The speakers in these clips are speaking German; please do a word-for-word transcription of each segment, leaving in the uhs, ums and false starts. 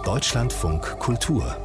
Deutschlandfunk Kultur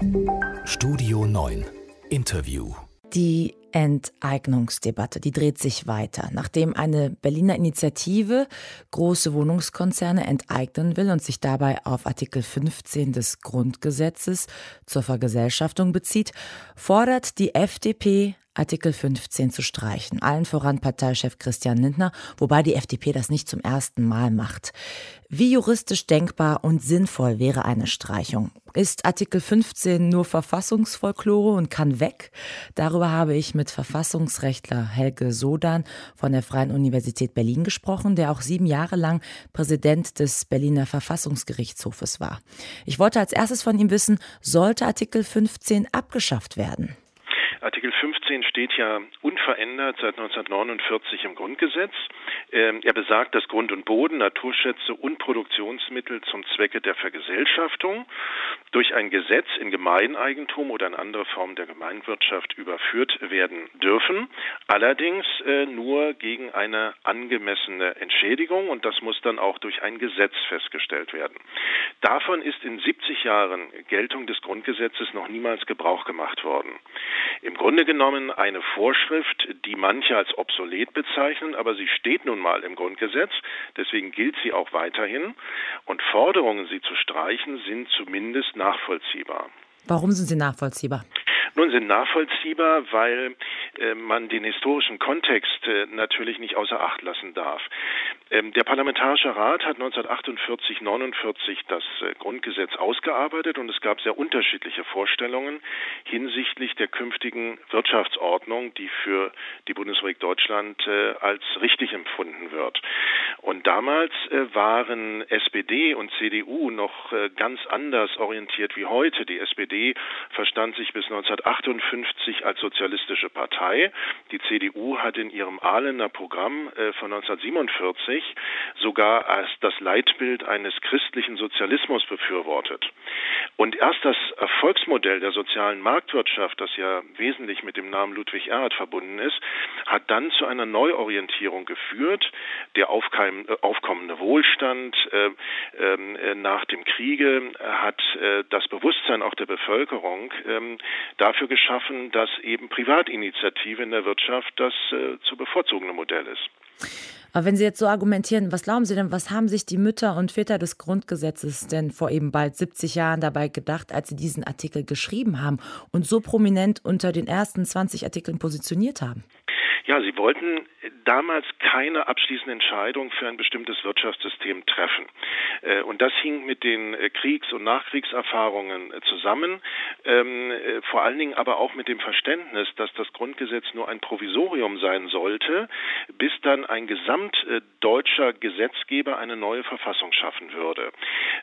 Studio neun Interview. Die Enteignungsdebatte, die dreht sich weiter. Nachdem eine Berliner Initiative große Wohnungskonzerne enteignen will und sich dabei auf Artikel fünfzehn des Grundgesetzes zur Vergesellschaftung bezieht, fordert die F D P, Artikel fünfzehn zu streichen. Allen voran Parteichef Christian Lindner, wobei die F D P das nicht zum ersten Mal macht. Wie juristisch denkbar und sinnvoll wäre eine Streichung? Ist Artikel fünfzehn nur Verfassungsfolklore und kann weg? Darüber habe ich mit Verfassungsrechtler Helge Sodan von der Freien Universität Berlin gesprochen, der auch sieben Jahre lang Präsident des Berliner Verfassungsgerichtshofes war. Ich wollte als erstes von ihm wissen, sollte Artikel fünfzehn abgeschafft werden? Artikel fünfzehn steht ja unverändert seit neunzehnhundertneunundvierzig im Grundgesetz. Ähm, er besagt, dass Grund und Boden, Naturschätze und Produktionsmittel zum Zwecke der Vergesellschaftung durch ein Gesetz in Gemeineigentum oder in andere Formen der Gemeinwirtschaft überführt werden dürfen. Allerdings äh, nur gegen eine angemessene Entschädigung, und das muss dann auch durch ein Gesetz festgestellt werden. Davon ist in siebzig Jahren Geltung des Grundgesetzes noch niemals Gebrauch gemacht worden. Im Grunde genommen eine Vorschrift, die manche als obsolet bezeichnen, aber sie steht nun mal im Grundgesetz, deswegen gilt sie auch weiterhin, und Forderungen, sie zu streichen, sind zumindest nachvollziehbar. Warum sind sie nachvollziehbar? Nun, sind nachvollziehbar, weil äh, man den historischen Kontext äh, natürlich nicht außer Acht lassen darf. Ähm, der Parlamentarische Rat hat neunzehnhundertachtundvierzig neunundvierzig das äh, Grundgesetz ausgearbeitet, und es gab sehr unterschiedliche Vorstellungen hinsichtlich der künftigen Wirtschaftsordnung, die für die Bundesrepublik Deutschland äh, als richtig empfunden wird. Und damals äh, waren S P D und C D U noch äh, ganz anders orientiert wie heute. Die S P D verstand sich bis neunzehnhundertachtundfünfzig als sozialistische Partei. Die C D U hat in ihrem Ahlener Programm äh, von neunzehnhundertsiebenundvierzig sogar als das Leitbild eines christlichen Sozialismus befürwortet. Und erst das Erfolgsmodell der sozialen Marktwirtschaft, das ja wesentlich mit dem Namen Ludwig Erhard verbunden ist, hat dann zu einer Neuorientierung geführt. Der aufkeim, äh, aufkommende Wohlstand äh, äh, nach dem Kriege hat äh, das Bewusstsein auch der Bevölkerung äh, dafür geschaffen, dass eben Privatinitiative in der Wirtschaft das äh, zu bevorzugende Modell ist. Aber wenn Sie jetzt so argumentieren, was glauben Sie denn, was haben sich die Mütter und Väter des Grundgesetzes denn vor eben bald siebzig Jahren dabei gedacht, als sie diesen Artikel geschrieben haben und so prominent unter den ersten zwanzig Artikeln positioniert haben? Ja, sie wollten damals keine abschließende Entscheidung für ein bestimmtes Wirtschaftssystem treffen. Und das hing mit den Kriegs- und Nachkriegserfahrungen zusammen, vor allen Dingen aber auch mit dem Verständnis, dass das Grundgesetz nur ein Provisorium sein sollte, bis dann ein gesamtdeutscher Gesetzgeber eine neue Verfassung schaffen würde.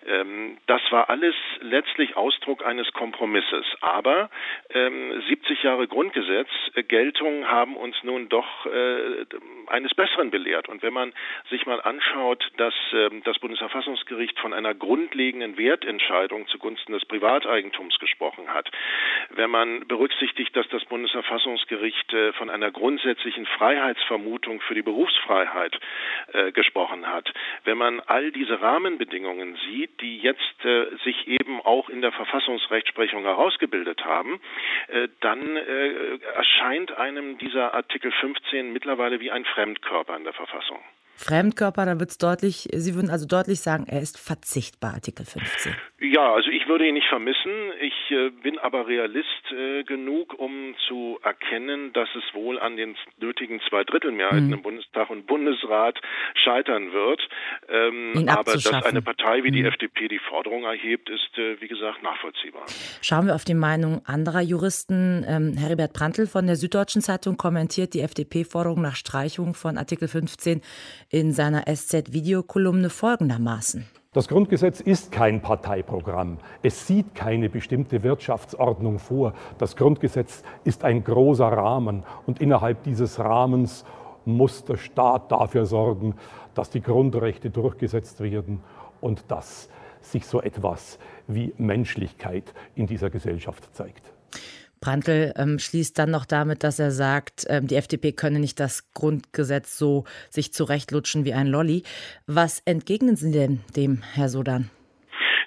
Das war alles letztlich Ausdruck eines Kompromisses. Aber siebzig Jahre Grundgesetzgeltung haben uns nun doch äh, eines Besseren belehrt. Und wenn man sich mal anschaut, dass äh, das Bundesverfassungsgericht von einer grundlegenden Wertentscheidung zugunsten des Privateigentums gesprochen hat, wenn man berücksichtigt, dass das Bundesverfassungsgericht äh, von einer grundsätzlichen Freiheitsvermutung für die Berufsfreiheit äh, gesprochen hat, wenn man all diese Rahmenbedingungen sieht, die jetzt äh, sich eben auch in der Verfassungsrechtsprechung herausgebildet haben, äh, dann äh, erscheint einem dieser Artikel fünfzehn mittlerweile wie ein Fremdkörper in der Verfassung. Fremdkörper, da wird es deutlich, Sie würden also deutlich sagen, er ist verzichtbar, Artikel fünfzehn. Ja, also ich würde ihn nicht vermissen. Ich äh, bin aber Realist äh, genug, um zu erkennen, dass es wohl an den nötigen Zweidrittelmehrheiten mhm. im Bundestag und Bundesrat scheitern wird. Ähm, aber dass eine Partei wie die mhm. F D P die Forderung erhebt, ist, äh, wie gesagt, nachvollziehbar. Schauen wir auf die Meinung anderer Juristen. Ähm, Heribert Prantl von der Süddeutschen Zeitung kommentiert die F D P-Forderung nach Streichung von Artikel fünfzehn in seiner S Z-Videokolumne folgendermaßen. Das Grundgesetz ist kein Parteiprogramm. Es sieht keine bestimmte Wirtschaftsordnung vor. Das Grundgesetz ist ein großer Rahmen, und innerhalb dieses Rahmens muss der Staat dafür sorgen, dass die Grundrechte durchgesetzt werden und dass sich so etwas wie Menschlichkeit in dieser Gesellschaft zeigt. Prantl ähm, schließt dann noch damit, dass er sagt, ähm, die F D P könne nicht das Grundgesetz so sich zurechtlutschen wie ein Lolli. Was entgegnen Sie denn dem, Herr Sodan?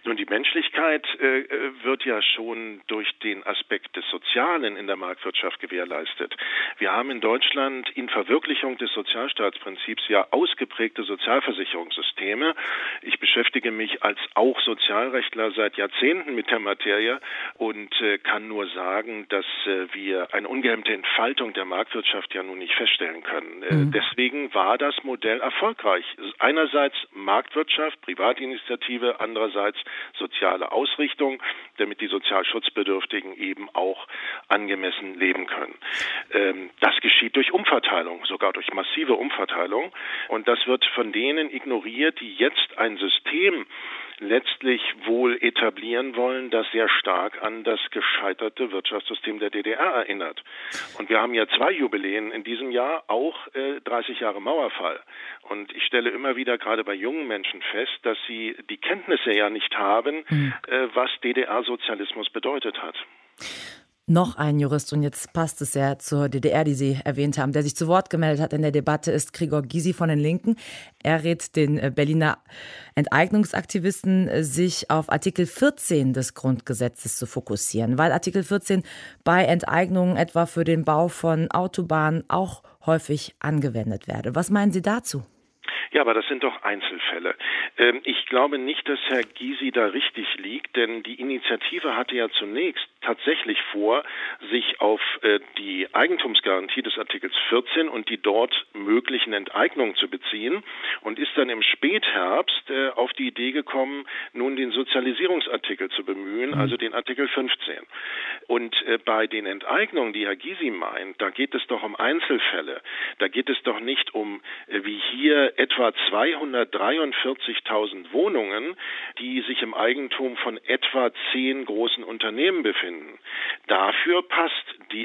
Nun, die Menschlichkeit äh, wird ja schon durch den Aspekt des Sozialen in der Marktwirtschaft gewährleistet. Wir haben in Deutschland in Verwirklichung des Sozialstaatsprinzips ja ausgeprägte Sozialversicherungssysteme. Ich beschäftige mich als auch Sozialrechtler seit Jahrzehnten mit der Materie und äh, kann nur sagen, dass äh, wir eine ungehemmte Entfaltung der Marktwirtschaft ja nun nicht feststellen können. Äh, mhm. Deswegen war das Modell erfolgreich. Einerseits Marktwirtschaft, Privatinitiative, andererseits soziale Ausrichtung, damit die sozial Schutzbedürftigen eben auch angemessen leben können. Ähm, das geschieht durch Umverteilung, sogar durch massive Umverteilung. Und das wird von denen ignoriert, die jetzt ein System letztlich wohl etablieren wollen, das sehr stark an das gescheiterte Wirtschaftssystem der D D R erinnert. Und wir haben ja zwei Jubiläen in diesem Jahr, auch äh, dreißig Jahre Mauerfall. Und ich stelle immer wieder gerade bei jungen Menschen fest, dass sie die Kenntnisse ja nicht haben, mhm. äh, was D D R-Sozialismus bedeutet hat. Noch ein Jurist, und jetzt passt es ja zur D D R, die Sie erwähnt haben, der sich zu Wort gemeldet hat in der Debatte, ist Gregor Gysi von den Linken. Er rät den Berliner Enteignungsaktivisten, sich auf Artikel vierzehn des Grundgesetzes zu fokussieren, weil Artikel vierzehn bei Enteignungen etwa für den Bau von Autobahnen auch häufig angewendet werde. Was meinen Sie dazu? Ja, aber das sind doch Einzelfälle. Ähm, ich glaube nicht, dass Herr Gysi da richtig liegt, denn die Initiative hatte ja zunächst tatsächlich vor, sich auf äh, die Eigentumsgarantie des Artikels vierzehn und die dort möglichen Enteignungen zu beziehen und ist dann im Spätherbst äh, auf die Idee gekommen, nun den Sozialisierungsartikel zu bemühen, also den Artikel fünfzehn. Und äh, bei den Enteignungen, die Herr Gysi meint, da geht es doch um Einzelfälle. Da geht es doch nicht um, äh, wie hier etwa zweihundertdreiundvierzigtausend Wohnungen, die sich im Eigentum von etwa zehn großen Unternehmen befinden. Dafür passt die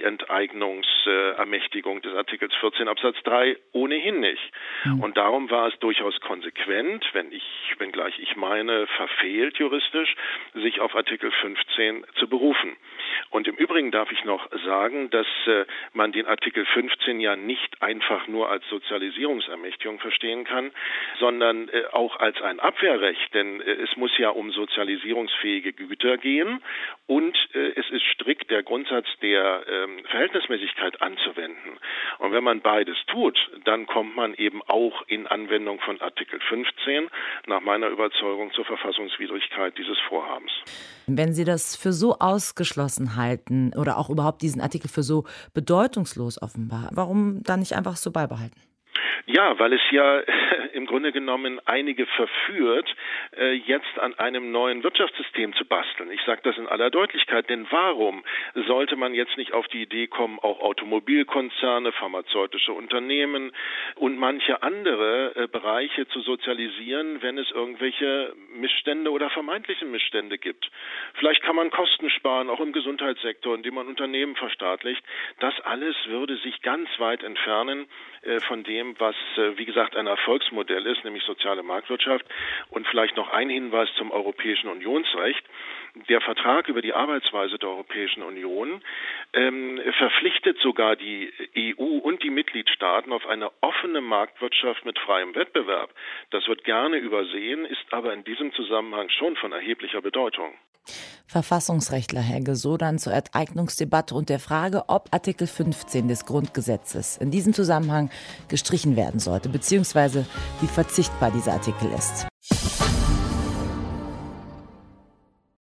Enteignungsermächtigung des Artikels vierzehn Absatz drei ohnehin nicht. Mhm. Und darum war es durchaus konsequent, wenn ich, wenngleich ich meine, verfehlt juristisch, sich auf Artikel fünfzehn zu berufen. Und im Übrigen darf ich noch sagen, dass äh, man den Artikel fünfzehn ja nicht einfach nur als Sozialisierungsermächtigung verstehen kann, sondern äh, auch als ein Abwehrrecht, denn äh, es muss ja um sozialisierungsfähige Güter gehen und äh, es ist strikt der Grundsatz der ähm, Verhältnismäßigkeit anzuwenden. Und wenn man beides tut, dann kommt man eben auch in Anwendung von Artikel fünfzehn nach meiner Überzeugung zur Verfassungswidrigkeit dieses Vorhabens. Wenn Sie das für so ausgeschlossen halten oder auch überhaupt diesen Artikel für so bedeutungslos offenbar, warum dann nicht einfach so beibehalten? Ja, weil es ja im Grunde genommen einige verführt, jetzt an einem neuen Wirtschaftssystem zu basteln. Ich sage das in aller Deutlichkeit, denn warum sollte man jetzt nicht auf die Idee kommen, auch Automobilkonzerne, pharmazeutische Unternehmen und manche andere Bereiche zu sozialisieren, wenn es irgendwelche Missstände oder vermeintliche Missstände gibt? Vielleicht kann man Kosten sparen, auch im Gesundheitssektor, indem man Unternehmen verstaatlicht. Das alles würde sich ganz weit entfernen von dem, was, wie gesagt, ein Erfolgsmodell ist, nämlich soziale Marktwirtschaft. Und vielleicht noch ein Hinweis zum Europäischen Unionsrecht. Der Vertrag über die Arbeitsweise der Europäischen Union ähm, verpflichtet sogar die E U und die Mitgliedstaaten auf eine offene Marktwirtschaft mit freiem Wettbewerb. Das wird gerne übersehen, ist aber in diesem Zusammenhang schon von erheblicher Bedeutung. Verfassungsrechtler Herr Gesodan zur Enteignungsdebatte und der Frage, ob Artikel fünfzehn des Grundgesetzes in diesem Zusammenhang gestrichen werden sollte, beziehungsweise wie verzichtbar dieser Artikel ist.